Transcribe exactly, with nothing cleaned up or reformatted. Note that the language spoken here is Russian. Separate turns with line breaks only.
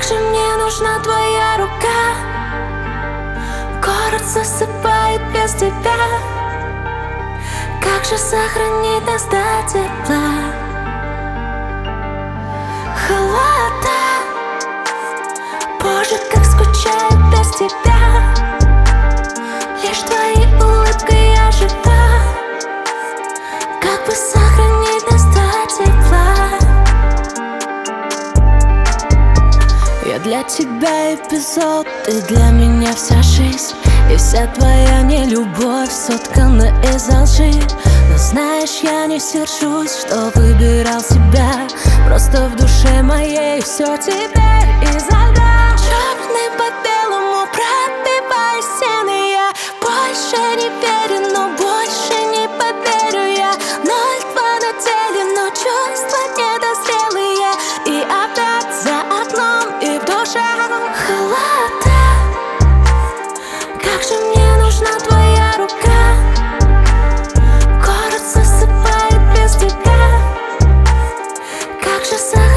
Как же мне нужна твоя рука. Город засыпает без тебя. Как же сохранить нас до тепла? Холода, боже, как скучаю без тебя. Лишь твоей улыбкой я жива. Как бы сохранить нас до тепла? Я для тебя эпизод, ты для меня вся жизнь. И вся твоя нелюбовь соткана из лжи. Но знаешь, я не сержусь, что выбирал себя. Просто в душе моей все теперь из-за льда. Черный по белому пробивая стены. Я больше не верю, но больше не поверю я. Ноль два на теле, но чувства недозрелые. И опять за окном и в душе холода. Как же мне нужна твоя рука. Город засыпает без тебя. Как же сохранить